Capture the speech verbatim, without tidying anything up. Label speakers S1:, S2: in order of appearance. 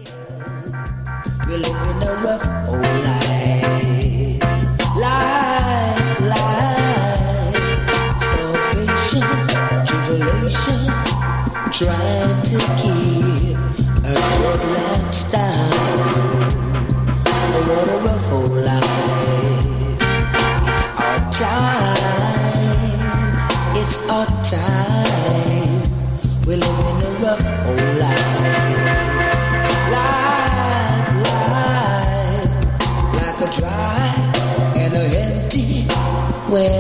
S1: We live in a rough old life. Life, life. Starvation, tribulation. Trying to keep a good lifestyle. What a rough old life. It's our time. It's our time. We live in a rough old life. Life, life, like a dry and a empty well.